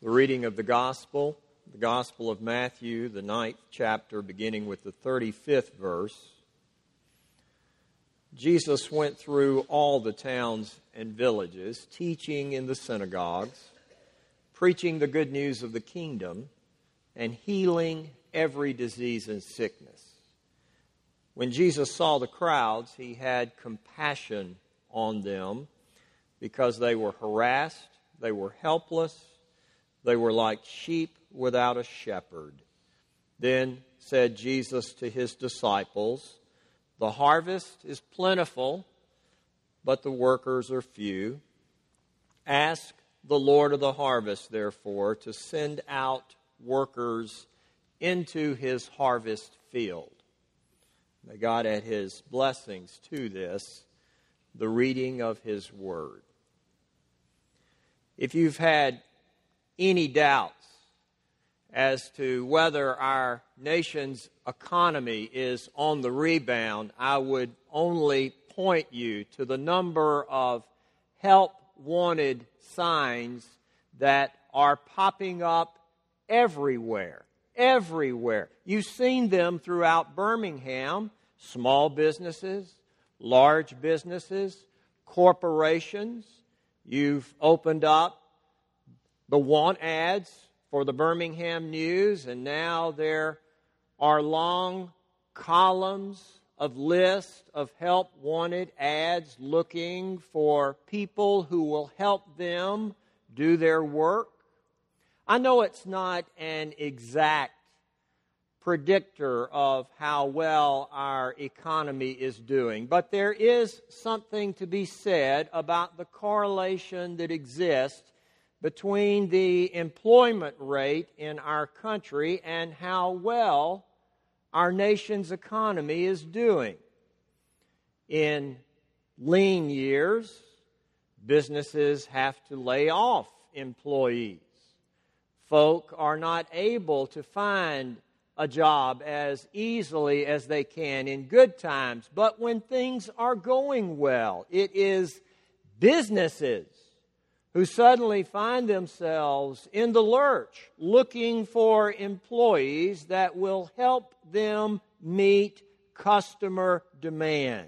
The reading of the Gospel of Matthew, the 9th chapter, beginning with the 35th verse. Jesus went through all the towns and villages, teaching in the synagogues, preaching the good news of the kingdom, and healing every disease and sickness. When Jesus saw the crowds, he had compassion on them because they were harassed, they were helpless, they were like sheep without a shepherd. Then said Jesus to his disciples, "The harvest is plentiful, but the workers are few. Ask the Lord of the harvest, therefore, to send out workers into his harvest field." May God add his blessings to this, the reading of his word. If you've had any doubts as to whether our nation's economy is on the rebound, I would only point you to the number of help-wanted signs that are popping up everywhere. Everywhere. You've seen them throughout Birmingham, small businesses, large businesses, corporations. You've opened up the want ads for the Birmingham News, and now there are long columns of lists of help-wanted ads looking for people who will help them do their work. I know it's not an exact predictor of how well our economy is doing, but there is something to be said about the correlation that exists between the employment rate in our country and how well our nation's economy is doing. In lean years, businesses have to lay off employees. Folk are not able to find a job as easily as they can in good times. But when things are going well, it is businesses who suddenly find themselves in the lurch looking for employees that will help them meet customer demand.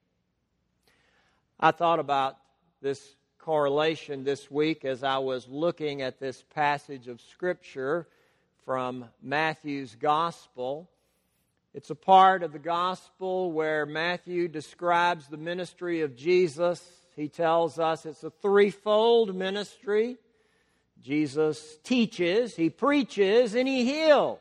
I thought about this correlation this week as I was looking at this passage of Scripture from Matthew's Gospel. It's a part of the Gospel where Matthew describes the ministry of Jesus. He tells us it's a threefold ministry. Jesus teaches, he preaches, and he heals.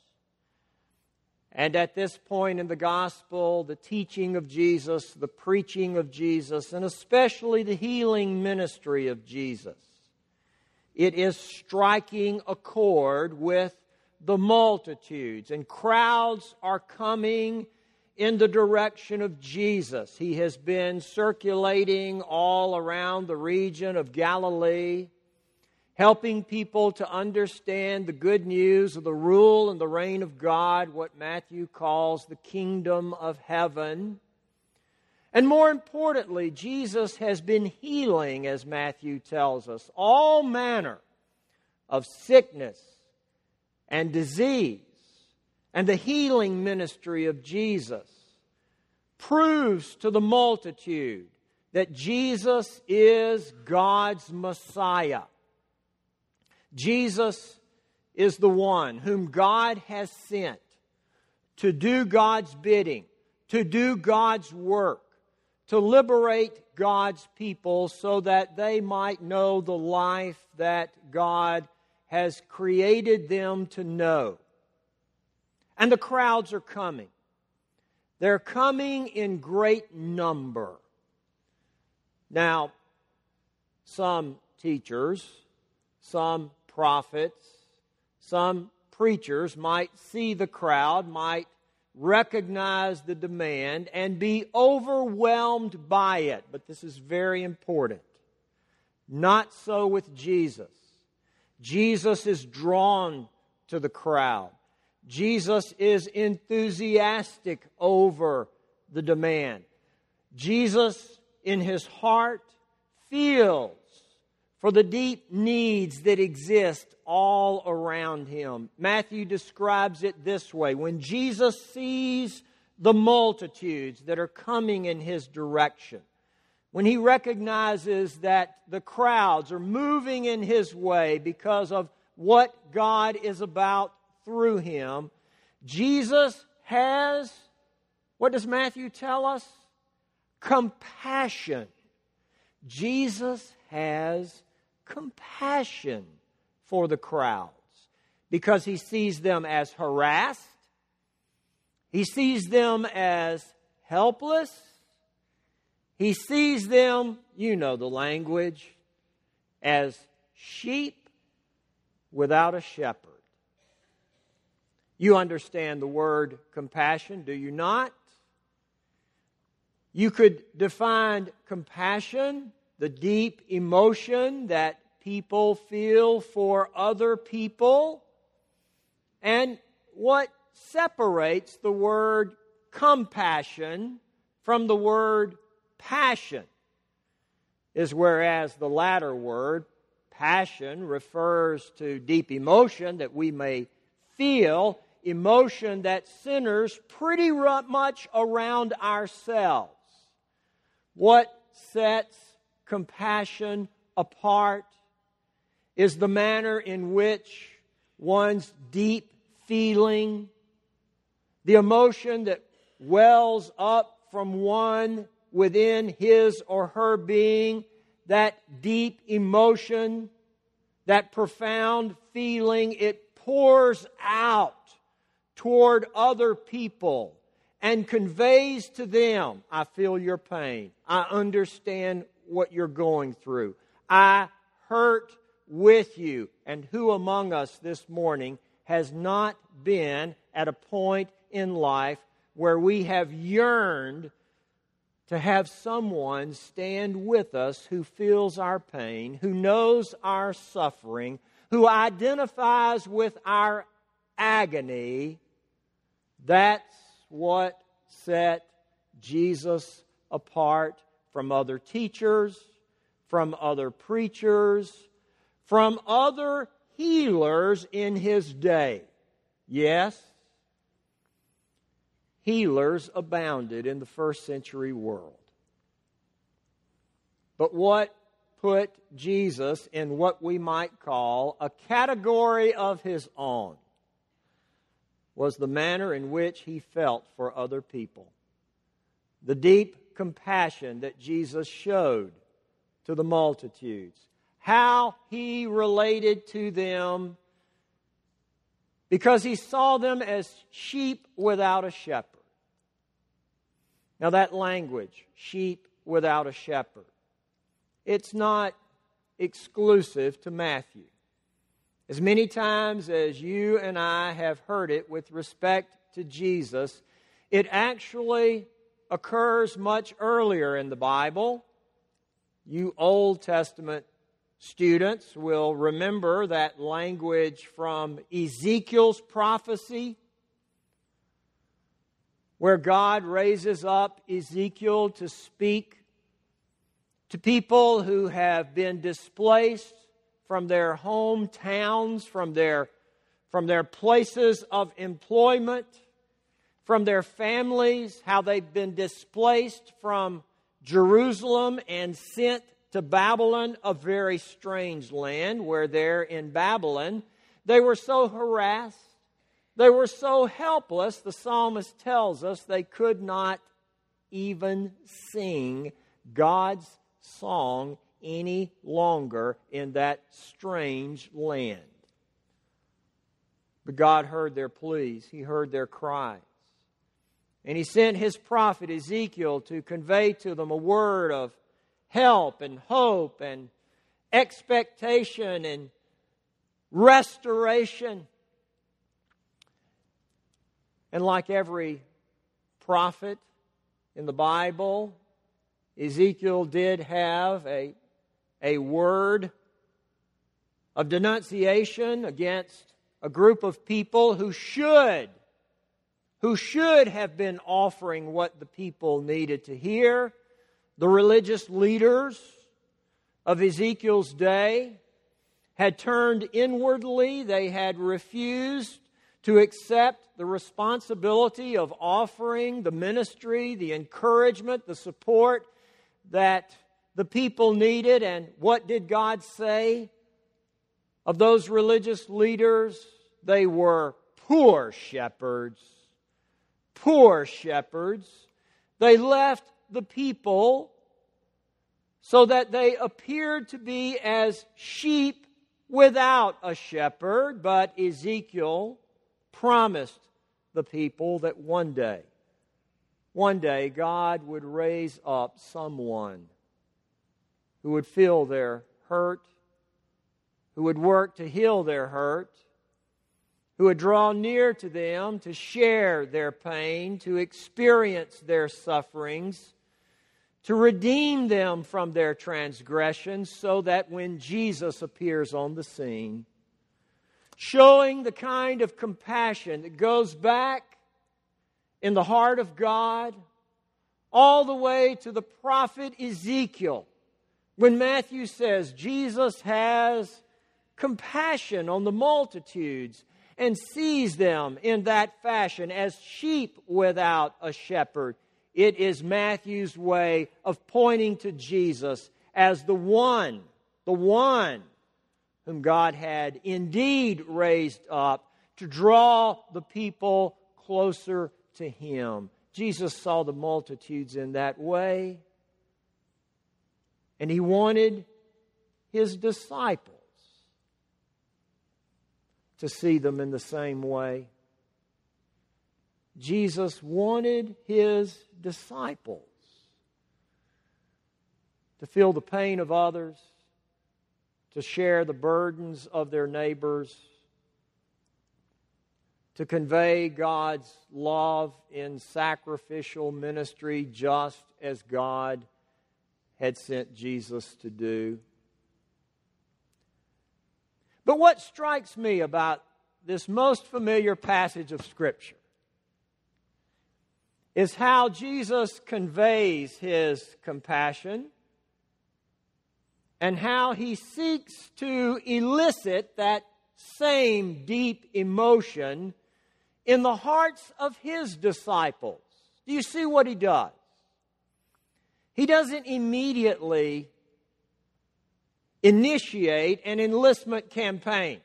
And at this point in the gospel, the teaching of Jesus, the preaching of Jesus, and especially the healing ministry of Jesus, it is striking a chord with the multitudes, and crowds are coming in the direction of Jesus. He has been circulating all around the region of Galilee, helping people to understand the good news of the rule and the reign of God, what Matthew calls the kingdom of heaven. And more importantly, Jesus has been healing, as Matthew tells us, all manner of sickness and disease. And the healing ministry of Jesus proves to the multitude that Jesus is God's Messiah. Jesus is the one whom God has sent to do God's bidding, to do God's work, to liberate God's people so that they might know the life that God has created them to know. And the crowds are coming. They're coming in great number. Now, some teachers, some prophets, some preachers might see the crowd, might recognize the demand, and be overwhelmed by it. But this is very important. Not so with Jesus. Jesus is drawn to the crowd. Jesus is enthusiastic over the demand. Jesus, in his heart, feels for the deep needs that exist all around him. Matthew describes it this way: when Jesus sees the multitudes that are coming in his direction, when he recognizes that the crowds are moving in his way because of what God is about through him, Jesus has, what does Matthew tell us? Compassion. Jesus has compassion for the crowds because he sees them as harassed. He sees them as helpless. He sees them, you know the language, as sheep without a shepherd. You understand the word compassion, do you not? You could define compassion, the deep emotion that people feel for other people. And what separates the word compassion from the word passion is whereas the latter word, passion, refers to deep emotion that we may feel, emotion that centers pretty much around ourselves. What sets compassion apart is the manner in which one's deep feeling, the emotion that wells up from one within his or her being, that deep emotion, that profound feeling, it pours out toward other people and conveys to them, I feel your pain. I understand what you're going through. I hurt with you. And who among us this morning has not been at a point in life where we have yearned to have someone stand with us who feels our pain, who knows our suffering, who identifies with our agony? That's what set Jesus apart from other teachers, from other preachers, from other healers in his day. Yes, healers abounded in the first century world. But what put Jesus in what we might call a category of his own was the manner in which he felt for other people. The deep compassion that Jesus showed to the multitudes. How he related to them because he saw them as sheep without a shepherd. Now that language, sheep without a shepherd, it's not exclusive to Matthew. As many times as you and I have heard it with respect to Jesus, it actually occurs much earlier in the Bible. You Old Testament students will remember that language from Ezekiel's prophecy, where God raises up Ezekiel to speak to people who have been displaced from their hometowns, from their places of employment, from their families, how they've been displaced from Jerusalem and sent to Babylon, a very strange land, where there in Babylon they were so harassed, they were so helpless, the psalmist tells us they could not even sing God's song any longer in that strange land. But God heard their pleas. He heard their cries. And He sent His prophet Ezekiel to convey to them a word of help and hope and expectation and restoration. And like every prophet in the Bible, Ezekiel did have a word of denunciation against a group of people who should have been offering what the people needed to hear. The religious leaders, of Ezekiel's day had turned inwardly. They had refused to accept the responsibility of offering the ministry, the encouragement, the support that the people needed. And what did God say of those religious leaders? They were poor shepherds. Poor shepherds. They left the people so that they appeared to be as sheep without a shepherd. But Ezekiel promised the people that one day God would raise up someone who would feel their hurt, who would work to heal their hurt, who would draw near to them to share their pain, to experience their sufferings, to redeem them from their transgressions, so that when Jesus appears on the scene, showing the kind of compassion that goes back in the heart of God all the way to the prophet Ezekiel, when Matthew says Jesus has compassion on the multitudes and sees them in that fashion as sheep without a shepherd. It is Matthew's way of pointing to Jesus as the one whom God had indeed raised up to draw the people closer to Him. Jesus saw the multitudes in that way, and He wanted His disciples to see them in the same way. Jesus wanted His disciples to feel the pain of others, to share the burdens of their neighbors, to convey God's love in sacrificial ministry just as God had sent Jesus to do. But what strikes me about this most familiar passage of Scripture is how Jesus conveys His compassion and how He seeks to elicit that same deep emotion in the hearts of His disciples. Do you see what He does? He doesn't immediately initiate an enlistment campaign.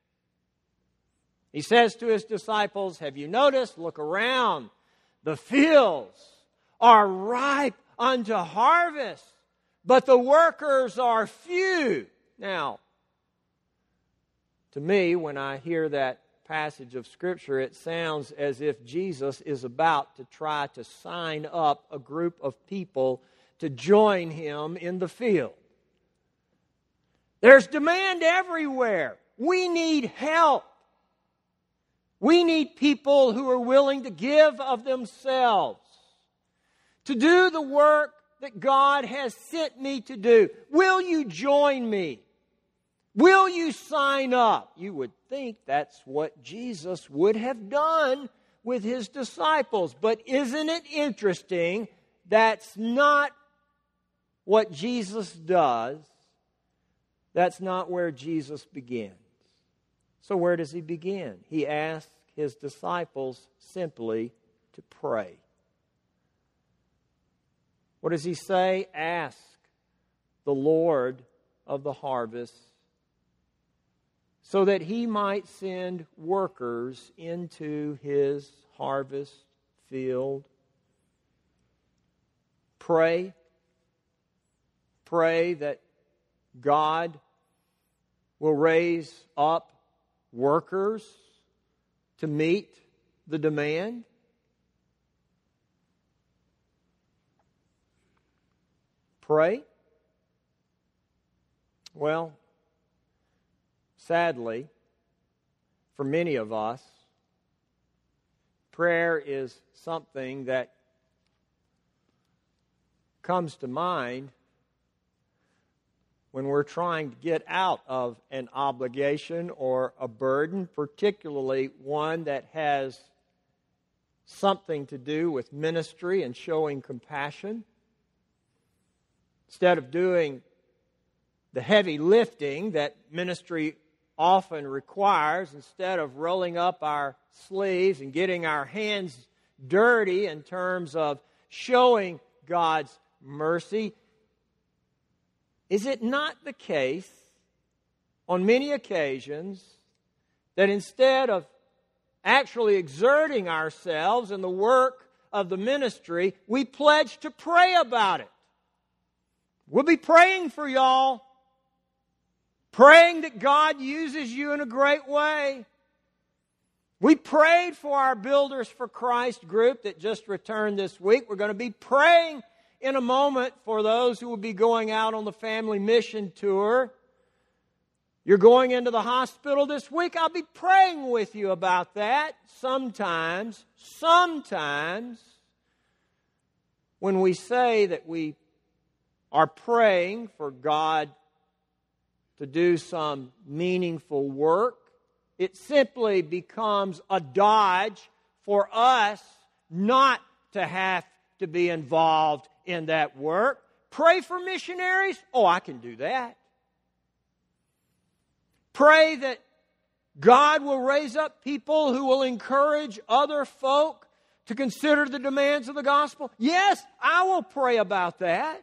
He says to His disciples, have you noticed? Look around. The fields are ripe unto harvest, but the workers are few. Now, to me, when I hear that passage of Scripture, it sounds as if Jesus is about to try to sign up a group of people to join Him in the field. There's demand everywhere. We need help. We need people who are willing to give of themselves to do the work that God has sent me to do. Will you join me? Will you sign up? You would think that's what Jesus would have done with His disciples. But isn't it interesting? That's not what Jesus does. That's not where Jesus begins. So where does He begin? He asks His disciples simply to pray. What does He say? Ask the Lord of the harvest so that He might send workers into His harvest field. Pray. Pray that God will raise up workers to meet the demand. Pray. Well, sadly, for many of us, prayer is something that comes to mind when we're trying to get out of an obligation or a burden, particularly one that has something to do with ministry and showing compassion. Instead of doing the heavy lifting that ministry often requires, instead of rolling up our sleeves and getting our hands dirty in terms of showing God's mercy. Is it not the case on many occasions that instead of actually exerting ourselves in the work of the ministry, we pledge to pray about it? We'll be praying for y'all, praying that God uses you in a great way. We prayed for our Builders for Christ group that just returned this week. We're going to be praying in a moment for those who will be going out on the family mission tour. You're going into the hospital this week. I'll be praying with you about that. Sometimes, when we say that we are praying for God to do some meaningful work, it simply becomes a dodge for us not to have to be involved in that work. Pray for missionaries? Oh, I can do that. Pray that God will raise up people who will encourage other folk to consider the demands of the gospel. Yes, I will pray about that.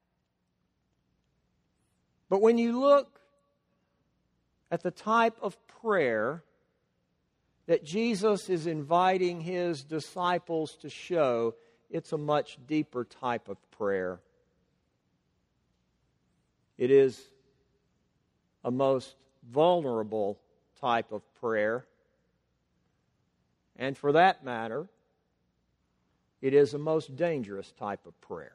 But when you look at the type of prayer that Jesus is inviting His disciples to show, it's a much deeper type of prayer. It is a most vulnerable type of prayer. And for that matter, it is a most dangerous type of prayer.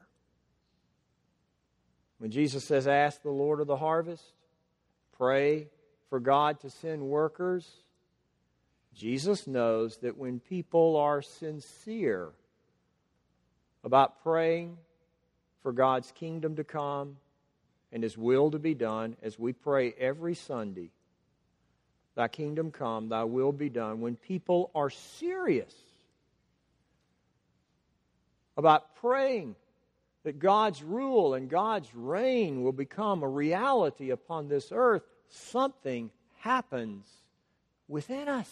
When Jesus says, ask the Lord of the harvest, pray for God to send workers, Jesus knows that when people are sincere about praying for God's kingdom to come and His will to be done, as we pray every Sunday, Thy kingdom come, Thy will be done. When people are serious about praying that God's rule and God's reign will become a reality upon this earth, something happens within us.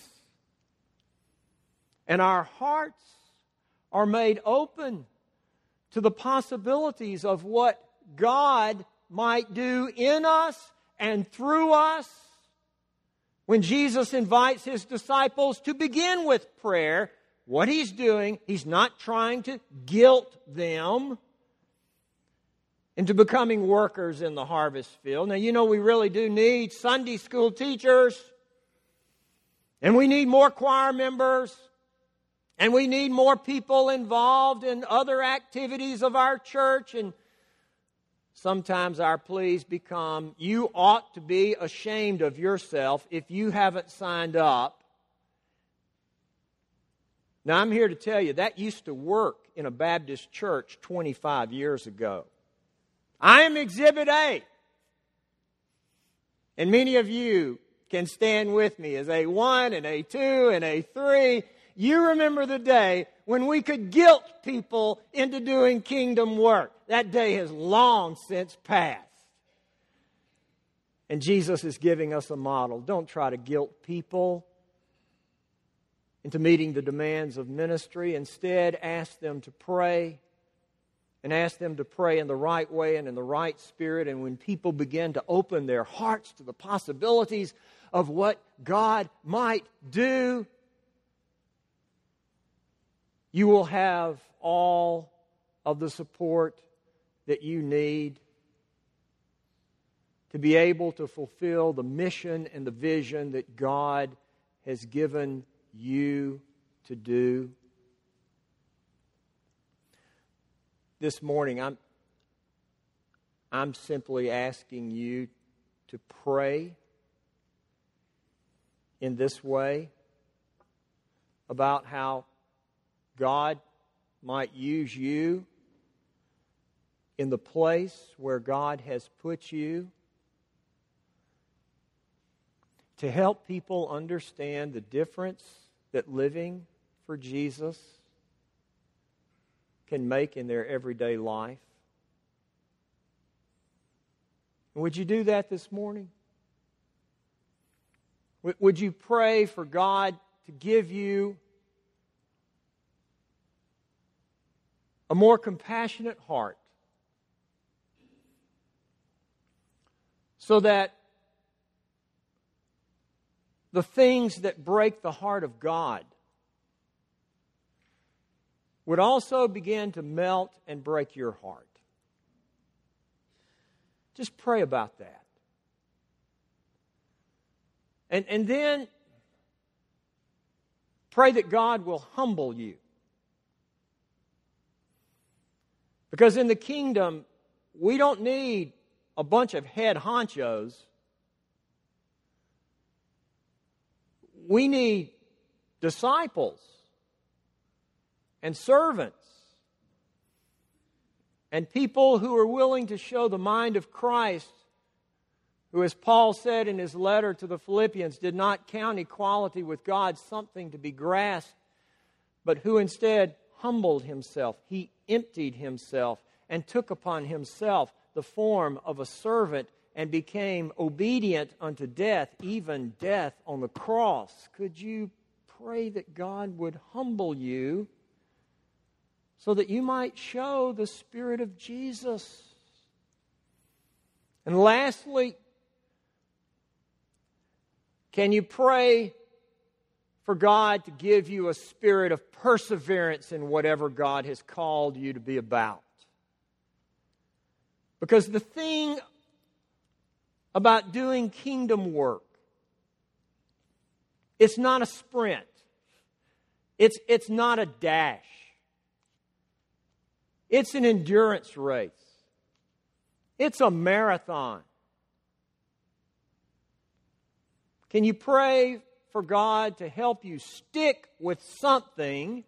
And our hearts are made open to the possibilities of what God might do in us and through us. When Jesus invites His disciples to begin with prayer, what He's doing, He's not trying to guilt them into becoming workers in the harvest field. Now, you know, we really do need Sunday school teachers, and we need more choir members, and we need more people involved in other activities of our church. And sometimes our pleas become, you ought to be ashamed of yourself if you haven't signed up. Now, I'm here to tell you, that used to work in a Baptist church 25 years ago. I am Exhibit A. And many of you can stand with me as A1 and A2 and A3. You remember the day when we could guilt people into doing kingdom work. That day has long since passed. And Jesus is giving us a model. Don't try to guilt people into meeting the demands of ministry. Instead, ask them to pray. And ask them to pray in the right way and in the right spirit. And when people begin to open their hearts to the possibilities of what God might do, you will have all of the support that you need to be able to fulfill the mission and the vision that God has given you to do. This morning, I'm simply asking you to pray in this way about how God might use you in the place where God has put you to help people understand the difference that living for Jesus can make in their everyday life. Would you do that this morning? Would you pray for God to give you a more compassionate heart so that the things that break the heart of God would also begin to melt and break your heart? Just pray about that. And then pray that God will humble you. Because in the kingdom, we don't need a bunch of head honchos. We need disciples and servants and people who are willing to show the mind of Christ, who, as Paul said in his letter to the Philippians, did not count equality with God something to be grasped, but who instead humbled himself. He emptied himself and took upon himself the form of a servant and became obedient unto death, even death on the cross. Could you pray that God would humble you so that you might show the Spirit of Jesus? And lastly, can you pray for God to give you a spirit of perseverance in whatever God has called you to be about? Because the thing about doing kingdom work, it's not a sprint. It's not a dash. It's an endurance race. It's a marathon. Can you pray for God to help you stick with something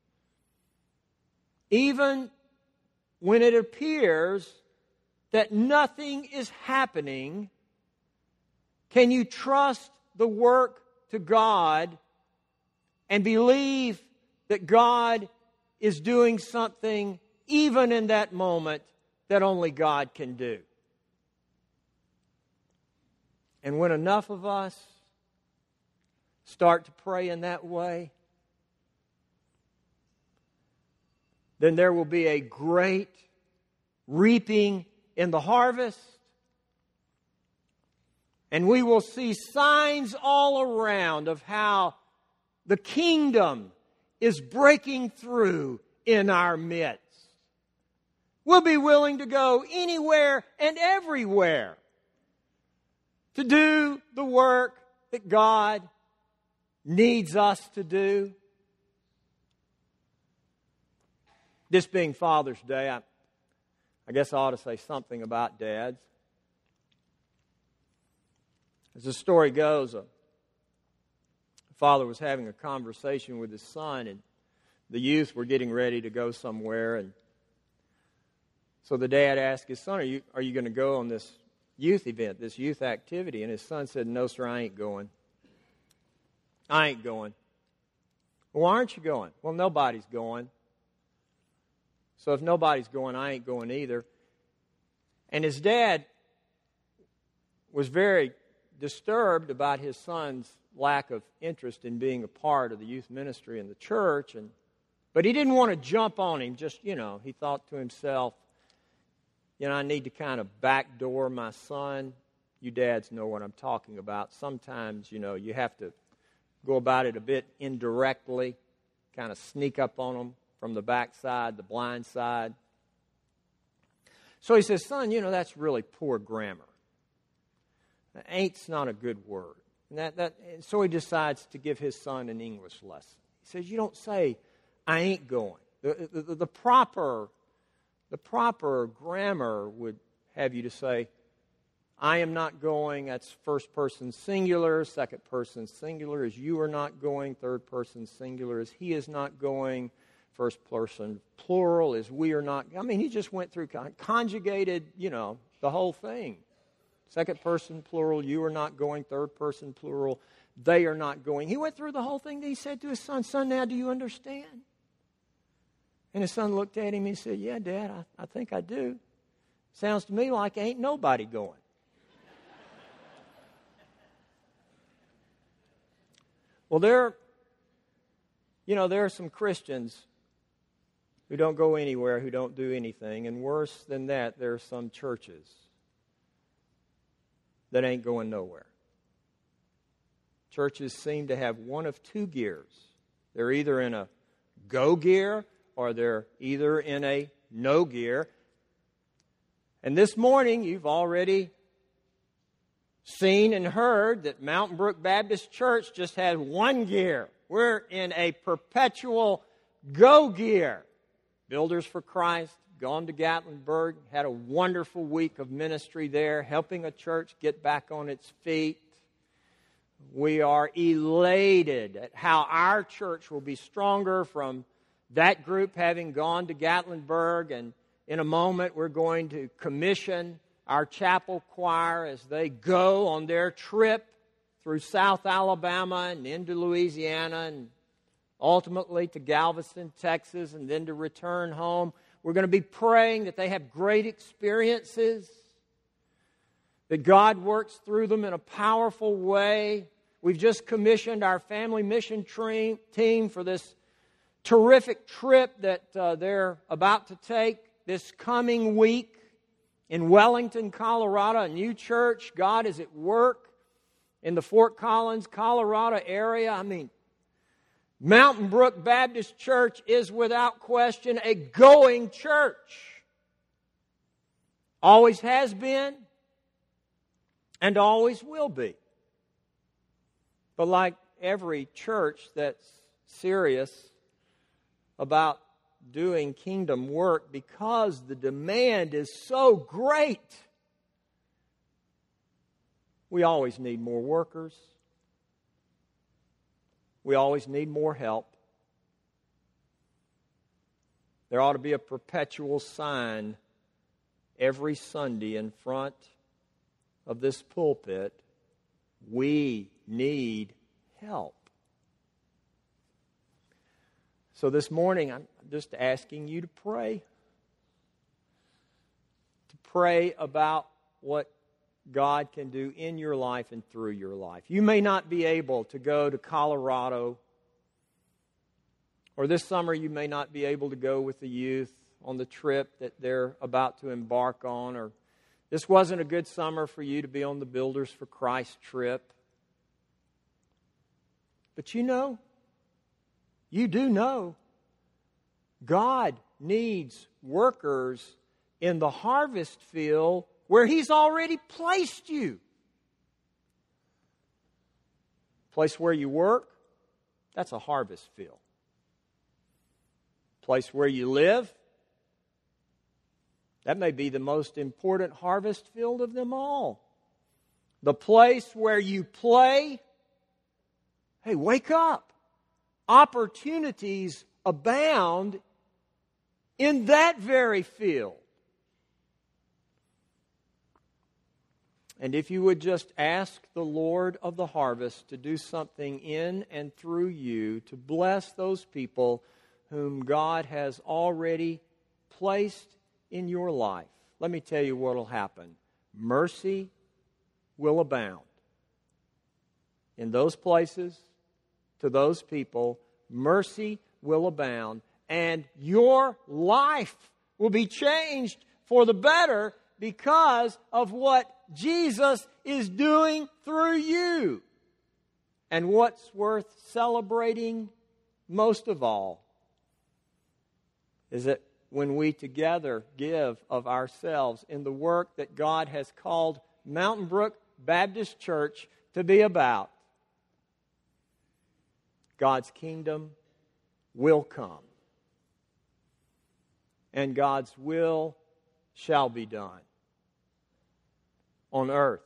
even when it appears that nothing is happening? Can you trust the work to God and believe that God is doing something even in that moment that only God can do? And when enough of us start to pray in that way, then there will be a great reaping in the harvest, and we will see signs all around of how the kingdom is breaking through in our midst. We'll be willing to go anywhere and everywhere to do the work that God needs us to do. This being Father's Day, I guess I ought to say something about dads. As the story goes, a father was having a conversation with his son, and the youth were getting ready to go somewhere. And so the dad asked his son, are you going to go on this youth event, this youth activity? And his son said, "No, sir, I ain't going. I ain't going." "Well, why aren't you going?" "Well, nobody's going. So if nobody's going, I ain't going either." And his dad was very disturbed about his son's lack of interest in being a part of the youth ministry in the church. But he didn't want to jump on him. Just, he thought to himself, I need to kind of backdoor my son. You dads know what I'm talking about. Sometimes, you have to go about it a bit indirectly, kind of sneak up on them from the backside, the blind side. So he says, "Son, that's really poor grammar. Ain't's not a good word." And so he decides to give his son an English lesson. He says, "You don't say, 'I ain't going.' The proper grammar would have you to say, 'I am not going.' That's first person singular. Second person singular is 'you are not going.' Third person singular is 'he is not going.' First person plural is 'we are not.'" I mean, he just went through, conjugated, the whole thing. Second person plural, 'you are not going.' Third person plural, 'they are not going.' He went through the whole thing. Then he said to his son, "Son, now do you understand?" And his son looked at him and he said, "Yeah, Dad, I think I do. Sounds to me like ain't nobody going." Well, there are some Christians who don't go anywhere, who don't do anything. And worse than that, there are some churches that ain't going nowhere. Churches seem to have one of two gears. They're either in a go gear or they're either in a no gear. And this morning, you've already seen and heard that Mountain Brook Baptist Church just had one gear. We're in a perpetual go gear. Builders for Christ, gone to Gatlinburg, had a wonderful week of ministry there, helping a church get back on its feet. We are elated at how our church will be stronger from that group having gone to Gatlinburg. And in a moment, we're going to commission our chapel choir as they go on their trip through South Alabama and into Louisiana and ultimately to Galveston, Texas, and then to return home. We're going to be praying that they have great experiences, that God works through them in a powerful way. We've just commissioned our family mission team for this terrific trip that they're about to take this coming week in Wellington, Colorado, a new church. God is at work in the Fort Collins, Colorado area. I mean, Mountain Brook Baptist Church is without question a going church. Always has been and always will be. But like every church that's serious about doing kingdom work, because the demand is so great, we always need more workers. We always need more help. There ought to be a perpetual sign every Sunday in front of this pulpit. We need help. So this morning, I'm just asking you to pray. To pray about what God can do in your life and through your life. You may not be able to go to Colorado, or this summer you may not be able to go with the youth on the trip that they're about to embark on, or this wasn't a good summer for you to be on the Builders for Christ trip. But you do know, God needs workers in the harvest field where He's already placed you. Place where you work, that's a harvest field. Place where you live, that may be the most important harvest field of them all. The place where you play, hey, wake up. Opportunities abound in that very field. And if you would just ask the Lord of the harvest to do something in and through you to bless those people whom God has already placed in your life, let me tell you what will happen. Mercy will abound. In those places, to those people, mercy will abound, and your life will be changed for the better because of what Jesus is doing through you. And what's worth celebrating most of all is that when we together give of ourselves in the work that God has called Mountain Brook Baptist Church to be about, God's kingdom will come, and God's will shall be done on earth,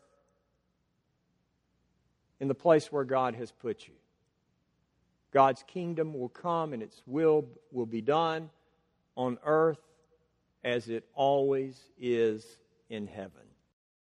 in the place where God has put you. God's kingdom will come and its will be done on earth as it always is in heaven.